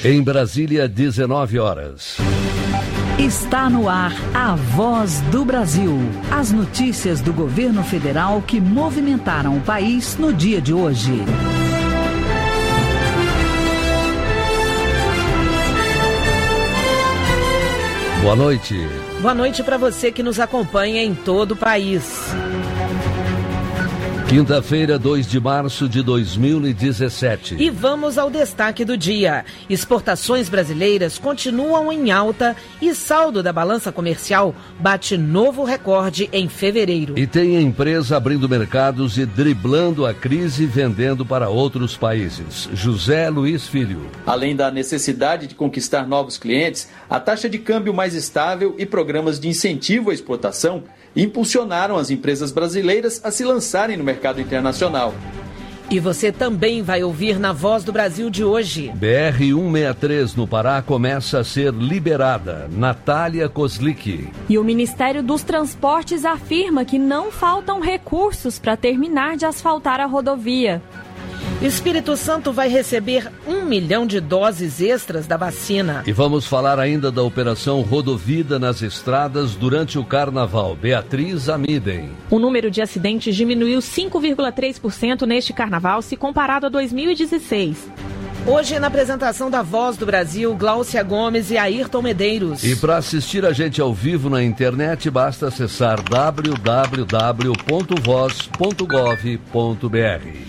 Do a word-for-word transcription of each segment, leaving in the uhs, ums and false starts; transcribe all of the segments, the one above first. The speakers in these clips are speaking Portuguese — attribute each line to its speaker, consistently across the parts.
Speaker 1: Em Brasília, dezenove horas.
Speaker 2: Está no ar a Voz do Brasil. As notícias do governo federal que movimentaram o país no dia de hoje.
Speaker 1: Boa noite.
Speaker 3: Boa noite para você que nos acompanha em todo o país.
Speaker 1: Quinta-feira, dois de março de dois mil e dezessete.
Speaker 3: E vamos ao destaque do dia. Exportações brasileiras continuam em alta e saldo da balança comercial bate novo recorde em fevereiro.
Speaker 1: E tem empresa abrindo mercados e driblando a crise, vendendo para outros países. José Luiz Filho.
Speaker 4: Além da necessidade de conquistar novos clientes, a taxa de câmbio mais estável e programas de incentivo à exportação impulsionaram as empresas brasileiras a se lançarem no mercado internacional.
Speaker 3: E você também vai ouvir na Voz do Brasil de hoje.
Speaker 1: B R cento e sessenta e três no Pará começa a ser liberada. Natália Kozlik.
Speaker 5: E o Ministério dos Transportes afirma que não faltam recursos para terminar de asfaltar a rodovia.
Speaker 3: Espírito Santo vai receber um milhão de doses extras da vacina.
Speaker 1: E vamos falar ainda da Operação Rodovida nas estradas durante o Carnaval. Beatriz Amiden.
Speaker 5: O número de acidentes diminuiu cinco vírgula três por cento neste Carnaval se comparado a dois mil e dezesseis.
Speaker 3: Hoje, na apresentação da Voz do Brasil, Gláucia Gomes e Ayrton Medeiros.
Speaker 1: E para assistir a gente ao vivo na internet, basta acessar w w w ponto voz ponto gov ponto b r.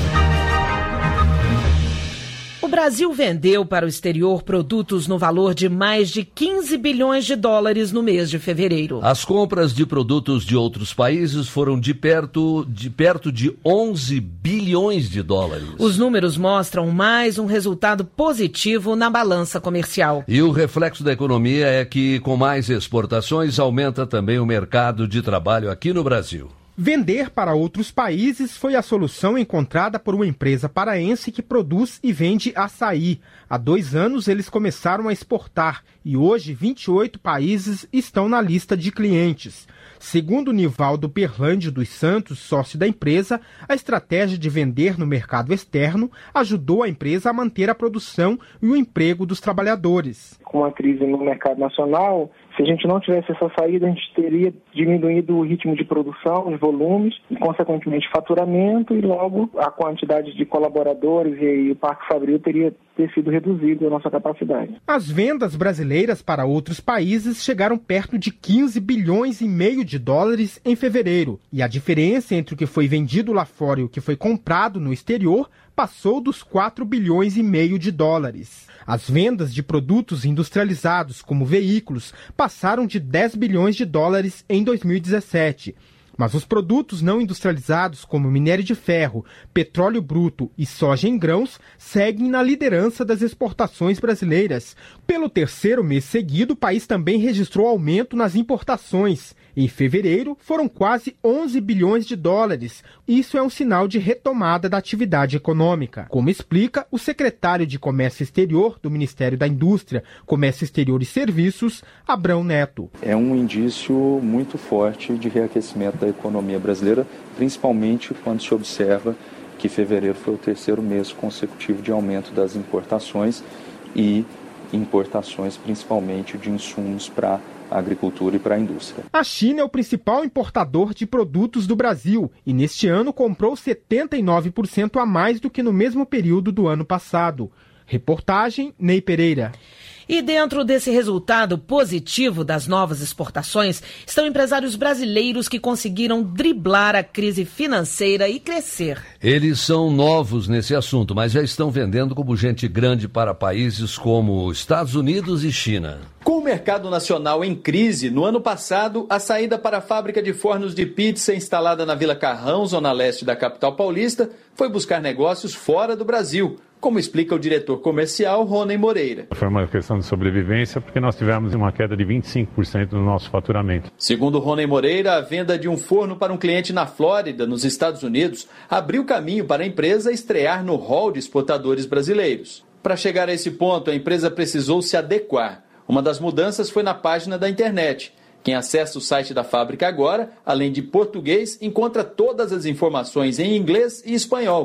Speaker 3: O Brasil vendeu para o exterior produtos no valor de mais de quinze bilhões de dólares no mês de fevereiro.
Speaker 1: As compras de produtos de outros países foram de perto de, perto de onze bilhões de dólares.
Speaker 3: Os números mostram mais um resultado positivo na balança comercial.
Speaker 1: E o reflexo da economia é que, com mais exportações, aumenta também o mercado de trabalho aqui no Brasil.
Speaker 6: Vender para outros países foi a solução encontrada por uma empresa paraense que produz e vende açaí. Há dois anos eles começaram a exportar e hoje vinte e oito países estão na lista de clientes. Segundo Nivaldo Berlandi dos Santos, sócio da empresa, a estratégia de vender no mercado externo ajudou a empresa a manter a produção e o emprego dos trabalhadores.
Speaker 7: Com a crise no mercado nacional, se a gente não tivesse essa saída, a gente teria diminuído o ritmo de produção, os volumes, e consequentemente faturamento, e logo a quantidade de colaboradores e o parque fabril teria ter sido reduzido a nossa capacidade.
Speaker 6: As vendas brasileiras para outros países chegaram perto de quinze bilhões e meio de dólares em fevereiro, e a diferença entre o que foi vendido lá fora e o que foi comprado no exterior passou dos quatro bilhões e meio de dólares. As vendas de produtos industrializados, como veículos, passaram de dez bilhões de dólares em dois mil e dezessete. Mas os produtos não industrializados, como minério de ferro, petróleo bruto e soja em grãos, seguem na liderança das exportações brasileiras. Pelo terceiro mês seguido, o país também registrou aumento nas importações. Em fevereiro, foram quase onze bilhões de dólares. Isso é um sinal de retomada da atividade econômica, como explica o secretário de Comércio Exterior do Ministério da Indústria, Comércio Exterior e Serviços, Abrão Neto.
Speaker 8: É um indício muito forte de reaquecimento da economia brasileira, principalmente quando se observa que fevereiro foi o terceiro mês consecutivo de aumento das importações e importações principalmente de insumos para a agricultura e para a indústria.
Speaker 6: A China é o principal importador de produtos do Brasil e neste ano comprou setenta e nove por cento a mais do que no mesmo período do ano passado. Reportagem Ney Pereira.
Speaker 3: E dentro desse resultado positivo das novas exportações, estão empresários brasileiros que conseguiram driblar a crise financeira e crescer.
Speaker 1: Eles são novos nesse assunto, mas já estão vendendo como gente grande para países como Estados Unidos e China.
Speaker 4: Com o mercado nacional em crise, no ano passado, a saída para a fábrica de fornos de pizza instalada na Vila Carrão, zona leste da capital paulista, foi buscar negócios fora do Brasil, como explica o diretor comercial Rony Moreira.
Speaker 9: Foi uma questão de sobrevivência porque nós tivemos uma queda de vinte e cinco por cento no nosso faturamento.
Speaker 4: Segundo Rony Moreira, a venda de um forno para um cliente na Flórida, nos Estados Unidos, abriu caminho para a empresa estrear no hall de exportadores brasileiros. Para chegar a esse ponto, a empresa precisou se adequar. Uma das mudanças foi na página da internet. Quem acessa o site da fábrica agora, além de português, encontra todas as informações em inglês e espanhol.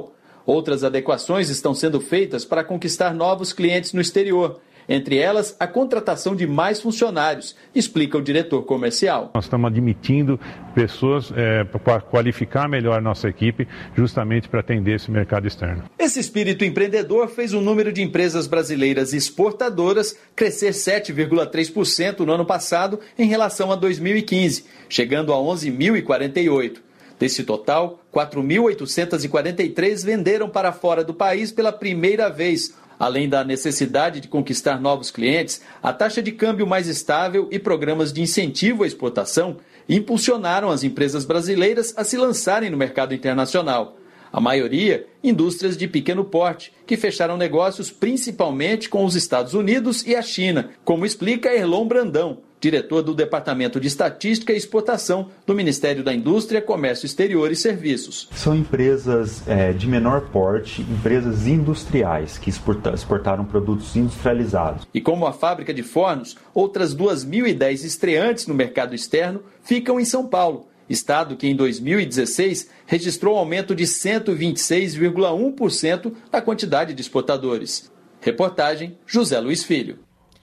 Speaker 4: Outras adequações estão sendo feitas para conquistar novos clientes no exterior. Entre elas, a contratação de mais funcionários, explica o diretor comercial.
Speaker 9: Nós estamos admitindo pessoas é, para qualificar melhor a nossa equipe, justamente para atender esse mercado externo.
Speaker 4: Esse espírito empreendedor fez o número de empresas brasileiras exportadoras crescer sete vírgula três por cento no ano passado em relação a dois mil e quinze, chegando a onze mil e quarenta e oito. Desse total, quatro mil oitocentos e quarenta e três venderam para fora do país pela primeira vez. Além da necessidade de conquistar novos clientes, a taxa de câmbio mais estável e programas de incentivo à exportação impulsionaram as empresas brasileiras a se lançarem no mercado internacional. A maioria, indústrias de pequeno porte, que fecharam negócios principalmente com os Estados Unidos e a China, como explica Erlon Brandão, diretor do Departamento de Estatística e Exportação do Ministério da Indústria, Comércio Exterior e Serviços.
Speaker 10: São empresas é, de menor porte, empresas industriais que exporta, exportaram produtos industrializados.
Speaker 4: E como a fábrica de fornos, outras duas mil e dez estreantes no mercado externo ficam em São Paulo, estado que em dois mil e dezesseis registrou um aumento de cento e vinte e seis vírgula um por cento na quantidade de exportadores. Reportagem José Luiz Filho.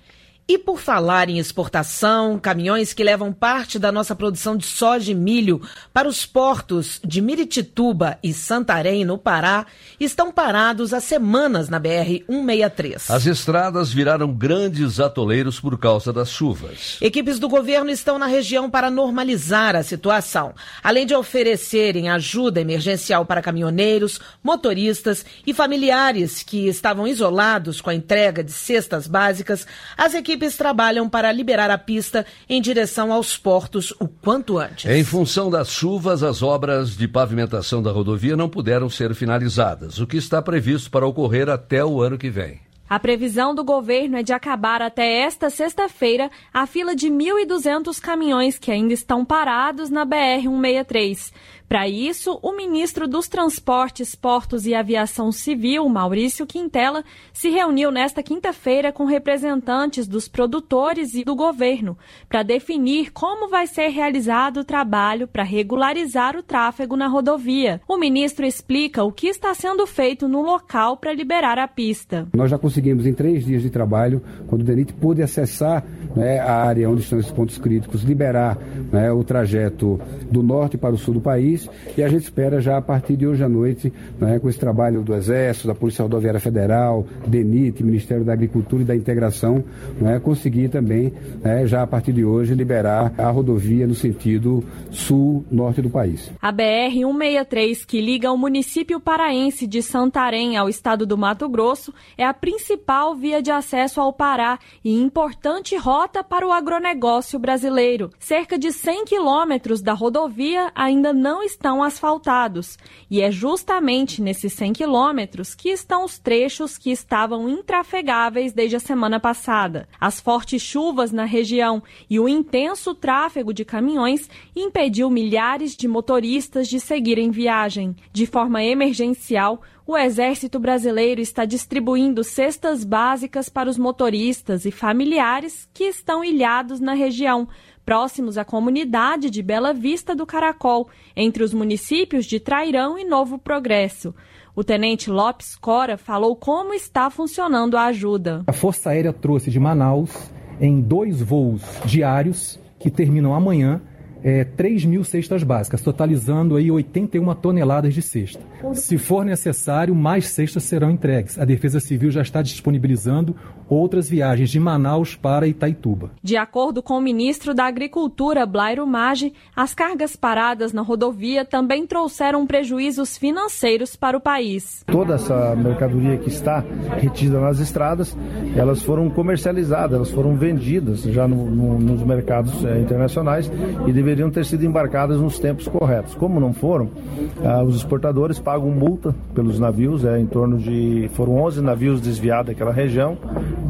Speaker 3: E por falar em exportação, caminhões que levam parte da nossa produção de soja e milho para os portos de Miritituba e Santarém, no Pará, estão parados há semanas na B R cento e sessenta e três.
Speaker 1: As estradas viraram grandes atoleiros por causa das chuvas.
Speaker 3: Equipes do governo estão na região para normalizar a situação, além de oferecerem ajuda emergencial para caminhoneiros, motoristas e familiares que estavam isolados com a entrega de cestas básicas. As equipes equipes trabalham para liberar a pista em direção aos portos o quanto antes.
Speaker 1: Em função das chuvas, as obras de pavimentação da rodovia não puderam ser finalizadas, o que está previsto para ocorrer até o ano que vem.
Speaker 5: A previsão do governo é de acabar até esta sexta-feira a fila de mil e duzentos caminhões que ainda estão parados na B R cento e sessenta e três. Para isso, o ministro dos Transportes, Portos e Aviação Civil, Maurício Quintela, se reuniu nesta quinta-feira com representantes dos produtores e do governo para definir como vai ser realizado o trabalho para regularizar o tráfego na rodovia. O ministro explica o que está sendo feito no local para liberar a pista.
Speaker 11: Nós já conseguimos, em três dias de trabalho, quando o DENIT pôde acessar, né, a área onde estão esses pontos críticos, liberar, né, o trajeto do norte para o sul do país. E a gente espera já a partir de hoje à noite, né, com esse trabalho do Exército, da Polícia Rodoviária Federal, DENIT, Ministério da Agricultura e da Integração, né, conseguir também, né, já a partir de hoje, liberar a rodovia no sentido sul-norte do país.
Speaker 5: A B R cento e sessenta e três, que liga o município paraense de Santarém ao estado do Mato Grosso, é a principal via de acesso ao Pará e importante rota para o agronegócio brasileiro. Cerca de cem quilômetros da rodovia ainda não estão asfaltados, e é justamente nesses cem quilômetros que estão os trechos que estavam intrafegáveis desde a semana passada. As fortes chuvas na região e o intenso tráfego de caminhões impediu milhares de motoristas de seguirem viagem. De forma emergencial, o Exército Brasileiro está distribuindo cestas básicas para os motoristas e familiares que estão ilhados na região, próximos à comunidade de Bela Vista do Caracol, entre os municípios de Trairão e Novo Progresso. O tenente Lopes Cora falou como está funcionando a ajuda.
Speaker 12: A Força Aérea trouxe de Manaus, em dois voos diários, que terminam amanhã, É, três mil cestas básicas, totalizando aí oitenta e uma toneladas de cesta. Se for necessário, mais cestas serão entregues. A Defesa Civil já está disponibilizando outras viagens de Manaus para Itaituba.
Speaker 5: De acordo com o ministro da Agricultura, Blairo Maggi, as cargas paradas na rodovia também trouxeram prejuízos financeiros para o país.
Speaker 13: Toda essa mercadoria que está retida nas estradas, elas foram comercializadas, elas foram vendidas já no, no, nos mercados é, internacionais e deveriam deveriam ter sido embarcadas nos tempos corretos. Como não foram, ah, os exportadores pagam multa pelos navios, é, em torno de, foram onze navios desviados daquela região,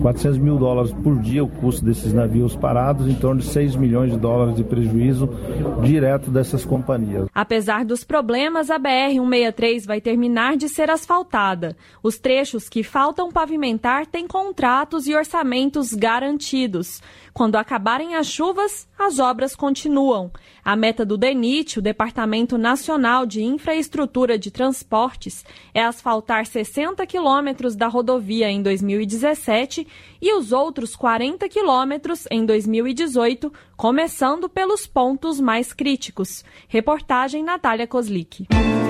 Speaker 13: quatrocentos mil dólares por dia o custo desses navios parados, em torno de seis milhões de dólares de prejuízo direto dessas companhias.
Speaker 5: Apesar dos problemas, a B R cento e sessenta e três vai terminar de ser asfaltada. Os trechos que faltam pavimentar têm contratos e orçamentos garantidos. Quando acabarem as chuvas, as obras continuam. A meta do DENIT, o Departamento Nacional de Infraestrutura de Transportes, é asfaltar sessenta quilômetros da rodovia em dois mil e dezessete e os outros quarenta quilômetros em dois mil e dezoito, começando pelos pontos mais críticos. Reportagem Natália Kozlik.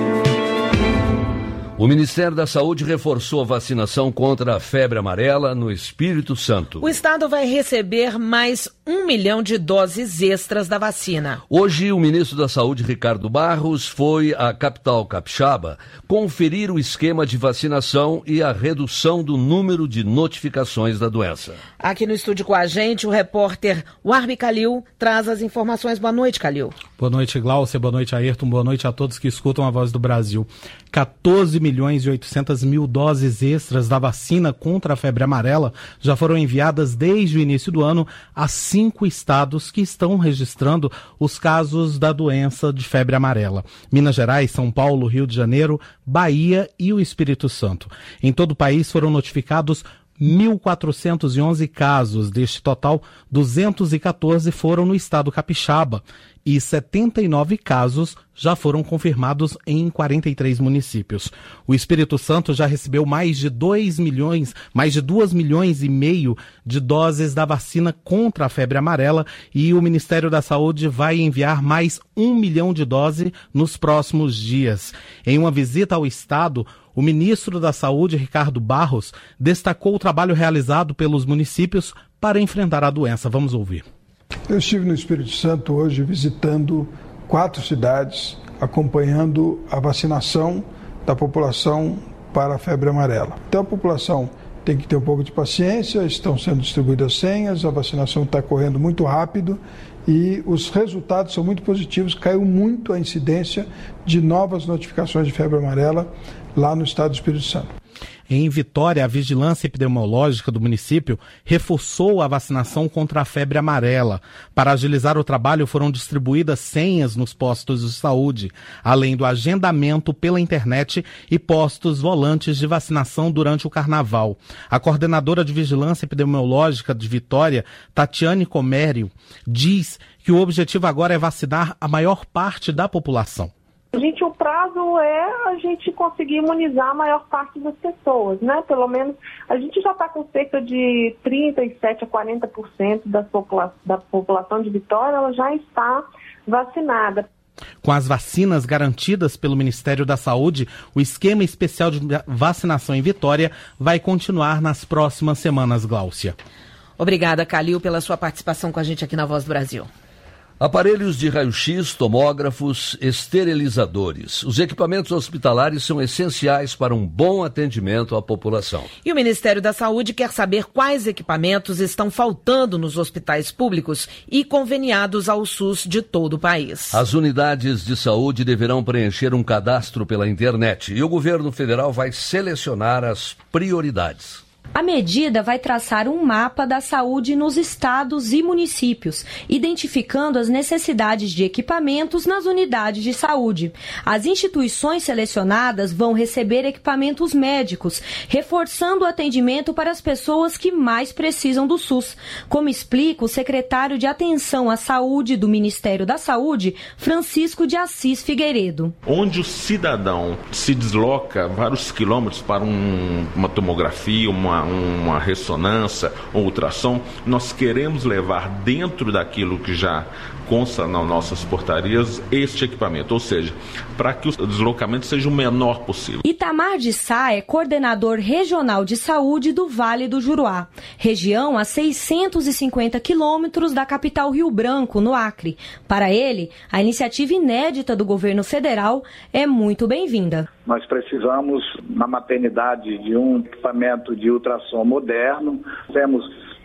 Speaker 1: O Ministério da Saúde reforçou a vacinação contra a febre amarela no Espírito Santo.
Speaker 3: O estado vai receber mais um milhão de doses extras da vacina.
Speaker 1: Hoje, o ministro da Saúde, Ricardo Barros, foi à capital capixaba conferir o esquema de vacinação e a redução do número de notificações da doença.
Speaker 3: Aqui no estúdio com a gente, o repórter Warbi Calil traz as informações. Boa noite, Calil.
Speaker 14: Boa noite, Gláucia. Boa noite, Ayrton. Boa noite a todos que escutam a Voz do Brasil. quatorze milhões e oitocentas mil doses extras da vacina contra a febre amarela já foram enviadas desde o início do ano a cinco estados que estão registrando os casos da doença de febre amarela: Minas Gerais, São Paulo, Rio de Janeiro, Bahia e o Espírito Santo. Em todo o país foram notificados mil quatrocentos e onze casos. Deste total, duzentos e quatorze foram no estado capixaba e setenta e nove casos já foram confirmados em quarenta e três municípios. O Espírito Santo já recebeu mais de dois milhões, mais de dois milhões e meio de doses da vacina contra a febre amarela e o Ministério da Saúde vai enviar mais um milhão de doses nos próximos dias. Em uma visita ao estado, o ministro da Saúde, Ricardo Barros, destacou o trabalho realizado pelos municípios para enfrentar a doença. Vamos ouvir.
Speaker 15: Eu estive no Espírito Santo hoje visitando quatro cidades, acompanhando a vacinação da população para a febre amarela. Então a população tem que ter um pouco de paciência, estão sendo distribuídas senhas, a vacinação está correndo muito rápido e os resultados são muito positivos. Caiu muito a incidência de novas notificações de febre amarela lá no estado do Espírito Santo.
Speaker 14: Em Vitória, a vigilância epidemiológica do município reforçou a vacinação contra a febre amarela. Para agilizar o trabalho, foram distribuídas senhas nos postos de saúde, além do agendamento pela internet e postos volantes de vacinação durante o carnaval. A coordenadora de vigilância epidemiológica de Vitória, Tatiane Comério, diz que o objetivo agora é vacinar a maior parte da população.
Speaker 16: Gente, o prazo é a gente conseguir imunizar a maior parte das pessoas, né? Pelo menos a gente já está com cerca de trinta e sete a quarenta por cento da, popula- da população de Vitória, ela já está vacinada.
Speaker 14: Com as vacinas garantidas pelo Ministério da Saúde, o esquema especial de vacinação em Vitória vai continuar nas próximas semanas, Gláucia.
Speaker 3: Obrigada, Calil, pela sua participação com a gente aqui na Voz do Brasil.
Speaker 1: Aparelhos de raio-x, tomógrafos, esterilizadores. Os equipamentos hospitalares são essenciais para um bom atendimento à população.
Speaker 3: E o Ministério da Saúde quer saber quais equipamentos estão faltando nos hospitais públicos e conveniados ao SUS de todo o país.
Speaker 1: As unidades de saúde deverão preencher um cadastro pela internet e o governo federal vai selecionar as prioridades.
Speaker 17: A medida vai traçar um mapa da saúde nos estados e municípios, identificando as necessidades de equipamentos nas unidades de saúde. As instituições selecionadas vão receber equipamentos médicos, reforçando o atendimento para as pessoas que mais precisam do SUS, como explica o secretário de Atenção à Saúde do Ministério da Saúde, Francisco de Assis Figueiredo.
Speaker 18: Onde o cidadão se desloca vários quilômetros para um, uma tomografia, uma uma ressonância ou ultrassom, nós queremos levar dentro daquilo que já consta nas nossas portarias este equipamento, ou seja, para que o deslocamento seja o menor possível.
Speaker 17: Itamar de Sá é coordenador regional de saúde do Vale do Juruá, região a seiscentos e cinquenta quilômetros da capital Rio Branco, no Acre. Para ele, a iniciativa inédita do governo federal é muito bem-vinda.
Speaker 19: Nós precisamos, na maternidade, de um equipamento de ultrassom moderno. Temos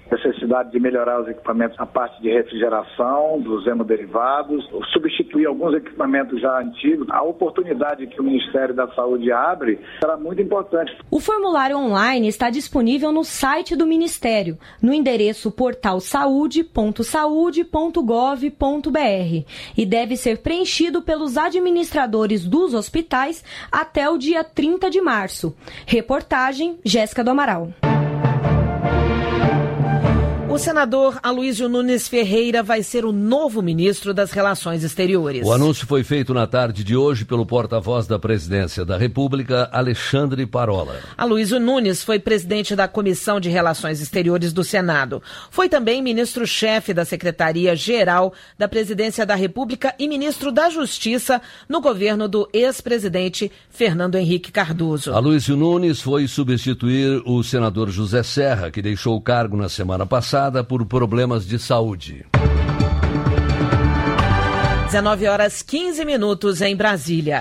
Speaker 19: necessidade de melhorar os equipamentos na parte de refrigeração, dos hemoderivados, substituir alguns equipamentos já antigos. A oportunidade que o Ministério da Saúde abre será muito importante.
Speaker 17: O formulário online está disponível no site do Ministério, no endereço portal saúde ponto saúde ponto gov ponto br e deve ser preenchido pelos administradores dos hospitais até o dia trinta de março. Reportagem Jéssica do Amaral.
Speaker 3: O senador Aloysio Nunes Ferreira vai ser o novo ministro das Relações Exteriores.
Speaker 1: O anúncio foi feito na tarde de hoje pelo porta-voz da Presidência da República, Alexandre Parola.
Speaker 3: Aloysio Nunes foi presidente da Comissão de Relações Exteriores do Senado. Foi também ministro-chefe da Secretaria-Geral da Presidência da República e ministro da Justiça no governo do ex-presidente Fernando Henrique Cardoso.
Speaker 1: Aloysio Nunes foi substituir o senador José Serra, que deixou o cargo na semana passada por problemas de saúde.
Speaker 3: dezenove horas quinze minutos em Brasília.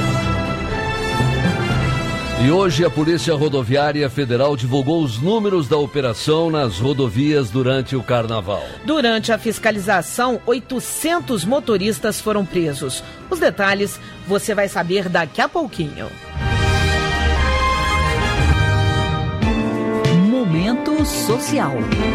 Speaker 1: E hoje a Polícia Rodoviária Federal divulgou os números da operação nas rodovias durante o Carnaval.
Speaker 3: Durante a fiscalização, oitocentos motoristas foram presos. Os detalhes você vai saber daqui a pouquinho.
Speaker 2: Momento Social.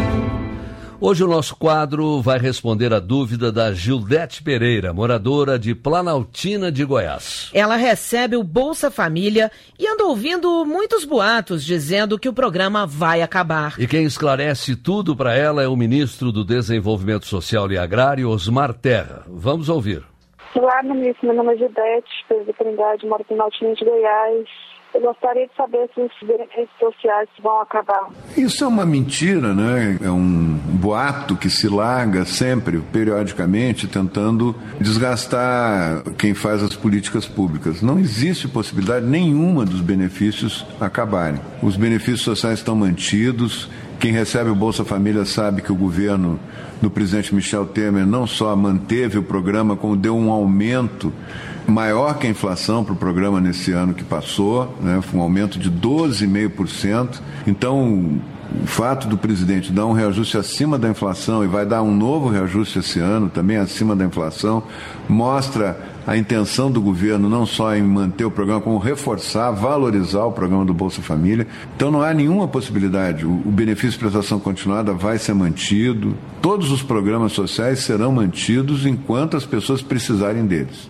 Speaker 1: Hoje o nosso quadro vai responder a dúvida da Gildete Pereira, moradora de Planaltina de Goiás.
Speaker 3: Ela recebe o Bolsa Família e anda ouvindo muitos boatos dizendo que o programa vai acabar.
Speaker 1: E quem esclarece tudo para ela é o ministro do Desenvolvimento Social e Agrário, Osmar Terra. Vamos ouvir.
Speaker 20: Olá, ministro. Meu nome é Gildete, Pereira de Trindade, moro em Planaltina de Goiás. Eu gostaria de saber se os benefícios sociais vão acabar.
Speaker 21: Isso é uma mentira, né? É um boato que se larga sempre, periodicamente, tentando desgastar quem faz as políticas públicas. Não existe possibilidade nenhuma dos benefícios acabarem. Os benefícios sociais estão mantidos. Quem recebe o Bolsa Família sabe que o governo do presidente Michel Temer não só manteve o programa, como deu um aumento maior que a inflação para o programa nesse ano que passou, né? Foi um aumento de doze vírgula cinco por cento. Então, o fato do presidente dar um reajuste acima da inflação e vai dar um novo reajuste esse ano, também acima da inflação, mostra a intenção do governo não só em manter o programa, como reforçar, valorizar o programa do Bolsa Família. Então não há nenhuma possibilidade. O, o benefício de prestação continuada vai ser mantido. Todos os programas sociais serão mantidos enquanto as pessoas precisarem deles.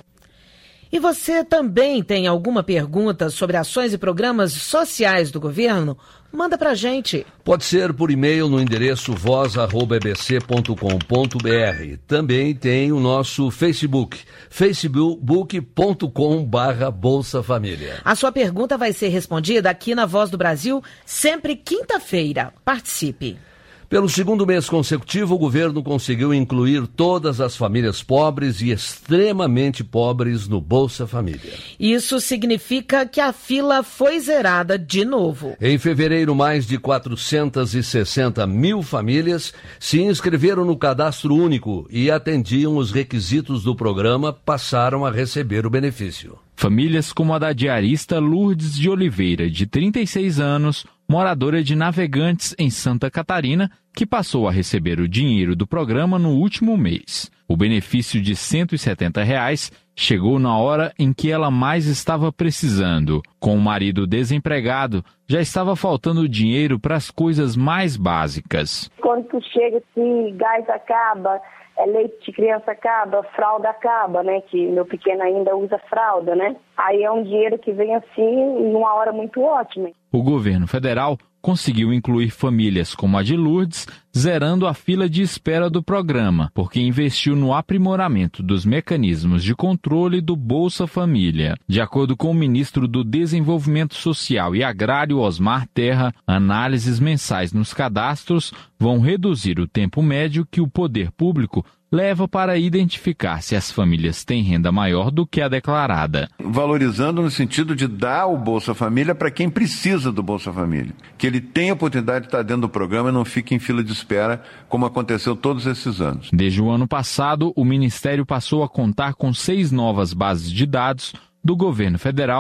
Speaker 3: E você também tem alguma pergunta sobre ações e programas sociais do governo? Manda pra gente.
Speaker 1: Pode ser por e-mail no endereço voz arroba e b c ponto com ponto b r. Também tem o nosso Facebook, facebook ponto com barra Bolsa Família.
Speaker 3: A sua pergunta vai ser respondida aqui na Voz do Brasil, sempre quinta-feira. Participe.
Speaker 1: Pelo segundo mês consecutivo, o governo conseguiu incluir todas as famílias pobres e extremamente pobres no Bolsa Família.
Speaker 3: Isso significa que a fila foi zerada de novo.
Speaker 1: Em fevereiro, mais de quatrocentas e sessenta mil famílias se inscreveram no cadastro único e atendiam os requisitos do programa, passaram a receber o benefício.
Speaker 22: Famílias como a da diarista Lourdes de Oliveira, de trinta e seis anos, moradora de Navegantes, em Santa Catarina, que passou a receber o dinheiro do programa no último mês. O benefício de cento e setenta reais chegou na hora em que ela mais estava precisando. Com o marido desempregado, já estava faltando dinheiro para as coisas mais básicas.
Speaker 20: Quando tu chega assim, gás acaba, é, leite de criança acaba, fralda acaba, né? Que meu pequeno ainda usa fralda, né? Aí é um dinheiro que vem assim, numa hora muito ótima.
Speaker 22: O governo federal conseguiu incluir famílias como a de Lourdes, zerando a fila de espera do programa, porque investiu no aprimoramento dos mecanismos de controle do Bolsa Família. De acordo com o ministro do Desenvolvimento Social e Agrário, Osmar Terra, análises mensais nos cadastros vão reduzir o tempo médio que o poder público leva para identificar se as famílias têm renda maior do que a declarada.
Speaker 21: Valorizando no sentido de dar o Bolsa Família para quem precisa do Bolsa Família. Que ele tenha a oportunidade de estar dentro do programa e não fique em fila de espera, como aconteceu todos esses anos.
Speaker 22: Desde o ano passado, o Ministério passou a contar com seis novas bases de dados do governo federal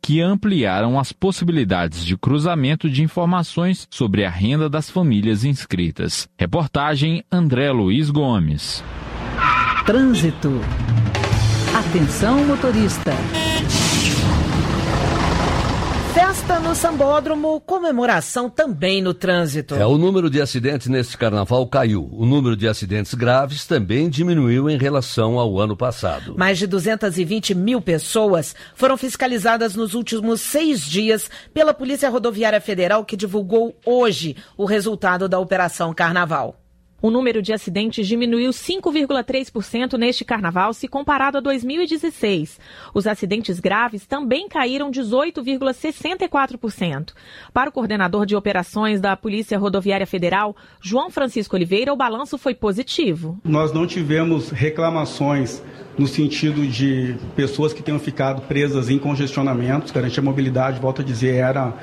Speaker 22: que ampliaram as possibilidades de cruzamento de informações sobre a renda das famílias inscritas. Reportagem André Luiz Gomes.
Speaker 2: Trânsito. Atenção, motorista.
Speaker 3: Festa no Sambódromo, comemoração também no trânsito.
Speaker 1: É, o número de acidentes neste carnaval caiu. O número de acidentes graves também diminuiu em relação ao ano passado.
Speaker 3: Mais de duzentas e vinte mil pessoas foram fiscalizadas nos últimos seis dias pela Polícia Rodoviária Federal, que divulgou hoje o resultado da Operação Carnaval.
Speaker 5: O número de acidentes diminuiu cinco vírgula três por cento neste carnaval se comparado a dois mil e dezesseis. Os acidentes graves também caíram dezoito vírgula sessenta e quatro por cento. Para o coordenador de operações da Polícia Rodoviária Federal, João Francisco Oliveira, o balanço foi positivo.
Speaker 7: Nós não tivemos reclamações no sentido de pessoas que tenham ficado presas em congestionamentos. Garantir a mobilidade, volto a dizer, era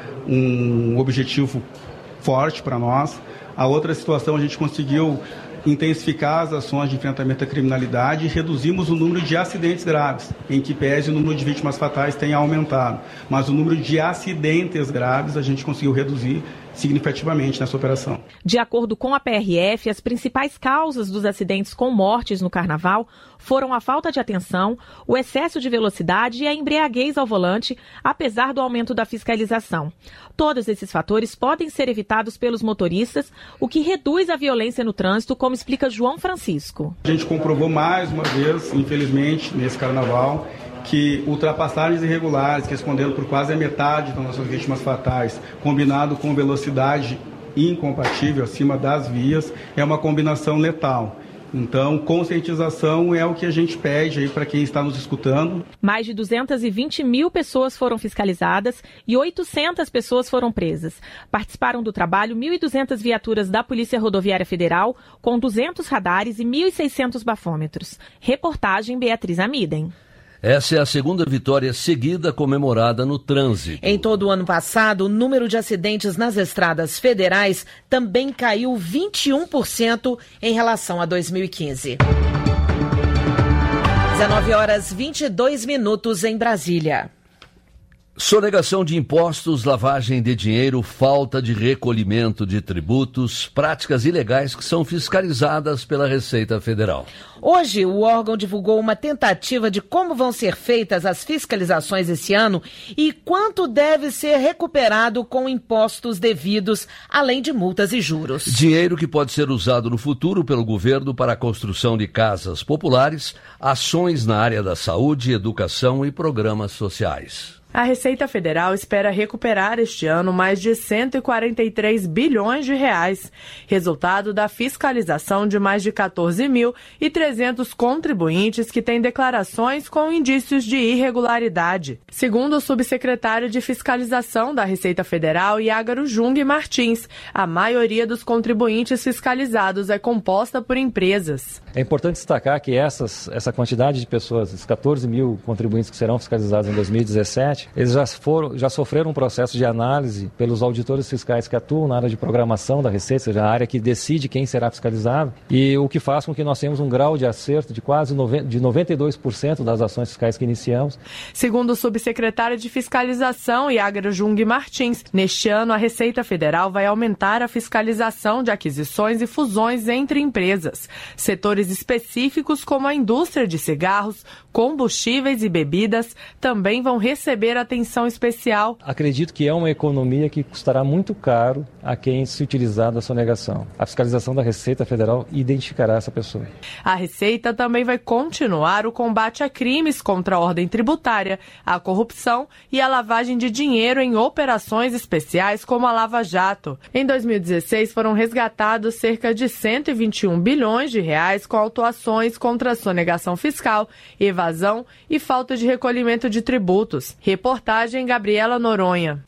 Speaker 7: um objetivo forte para nós. A outra situação, a gente conseguiu intensificar as ações de enfrentamento à criminalidade e reduzimos o número de acidentes graves, em que pese o número de vítimas fatais tenha aumentado. Mas o número de acidentes graves a gente conseguiu reduzir significativamente nessa operação.
Speaker 5: De acordo com a P R F, as principais causas dos acidentes com mortes no carnaval foram a falta de atenção, o excesso de velocidade e a embriaguez ao volante, apesar do aumento da fiscalização. Todos esses fatores podem ser evitados pelos motoristas, o que reduz a violência no trânsito, como explica João Francisco.
Speaker 7: A gente comprovou mais uma vez, infelizmente, nesse carnaval, que ultrapassagens irregulares, que responderam por quase a metade das nossas vítimas fatais, combinado com velocidade incompatível acima das vias, é uma combinação letal. Então, conscientização é o que a gente pede aí para quem está nos escutando.
Speaker 5: Mais de duzentas e vinte mil pessoas foram fiscalizadas e oitocentas pessoas foram presas. Participaram do trabalho mil e duzentas viaturas da Polícia Rodoviária Federal, com duzentos radares e mil e seiscentos bafômetros. Reportagem Beatriz Amiden.
Speaker 1: Essa é a segunda vitória seguida comemorada no trânsito.
Speaker 3: Em todo o ano passado, o número de acidentes nas estradas federais também caiu vinte e um por cento em relação a dois mil e quinze. dezenove horas e vinte e dois minutos em Brasília.
Speaker 1: Sonegação de impostos, lavagem de dinheiro, falta de recolhimento de tributos, práticas ilegais que são fiscalizadas pela Receita Federal.
Speaker 3: Hoje, o órgão divulgou uma tentativa de como vão ser feitas as fiscalizações esse ano e quanto deve ser recuperado com impostos devidos, além de multas e juros.
Speaker 1: Dinheiro que pode ser usado no futuro pelo governo para a construção de casas populares, ações na área da saúde, educação e programas sociais.
Speaker 8: A Receita Federal espera recuperar este ano mais de cento e quarenta e três bilhões de reais, resultado da fiscalização de mais de quatorze mil e trezentos contribuintes que têm declarações com indícios de irregularidade. Segundo o subsecretário de Fiscalização da Receita Federal, Iágaro Jung Martins, a maioria dos contribuintes fiscalizados é composta por empresas.
Speaker 23: É importante destacar que essas, essa quantidade de pessoas, esses quatorze mil contribuintes que serão fiscalizados em dois mil e dezessete, eles já, foram, já sofreram um processo de análise pelos auditores fiscais que atuam na área de programação da Receita, ou seja, a área que decide quem será fiscalizado, e o que faz com que nós tenhamos um grau de acerto de quase noventa, de noventa e dois por cento das ações fiscais que iniciamos.
Speaker 8: Segundo o subsecretário de Fiscalização, Iágaro Jung Martins, neste ano a Receita Federal vai aumentar a fiscalização de aquisições e fusões entre empresas. Setores específicos como a indústria de cigarros, combustíveis e bebidas também vão receber atenção especial.
Speaker 23: Acredito que é uma economia que custará muito caro a quem se utilizar da sonegação. A fiscalização da Receita Federal identificará essa pessoa.
Speaker 8: A Receita também vai continuar o combate a crimes contra a ordem tributária, a corrupção e a lavagem de dinheiro em operações especiais como a Lava Jato. Em dois mil e dezesseis foram resgatados cerca de cento e vinte e um bilhões de reais com autuações contra a sonegação fiscal, evasão e falta de recolhimento de tributos. Reportagem Gabriela Noronha.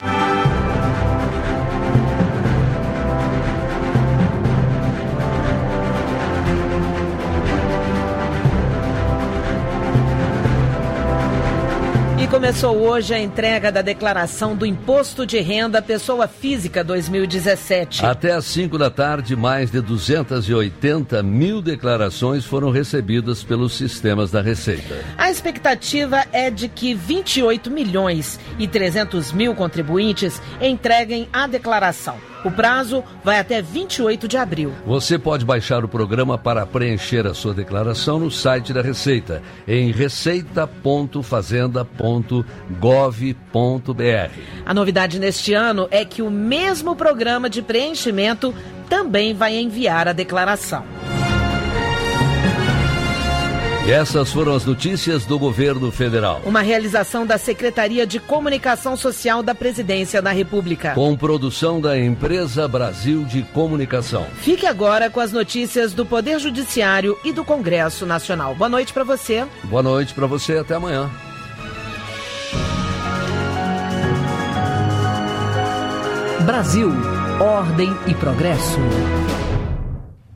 Speaker 3: E com Começou hoje a entrega da declaração do Imposto de Renda Pessoa Física dois mil e dezessete.
Speaker 1: Até às cinco da tarde, mais de duzentas e oitenta mil declarações foram recebidas pelos sistemas da Receita.
Speaker 3: A expectativa é de que vinte e oito milhões e trezentos mil contribuintes entreguem a declaração. O prazo vai até vinte e oito de abril.
Speaker 1: Você pode baixar o programa para preencher a sua declaração no site da Receita, em receita ponto fazenda ponto gov ponto br.
Speaker 3: A novidade neste ano é que o mesmo programa de preenchimento também vai enviar a declaração.
Speaker 1: E essas foram as notícias do governo federal.
Speaker 3: Uma realização da Secretaria de Comunicação Social da Presidência da República.
Speaker 1: Com produção da Empresa Brasil de Comunicação.
Speaker 3: Fique agora com as notícias do Poder Judiciário e do Congresso Nacional. Boa noite para você.
Speaker 1: Boa noite para você, até amanhã.
Speaker 2: Brasil, ordem e progresso.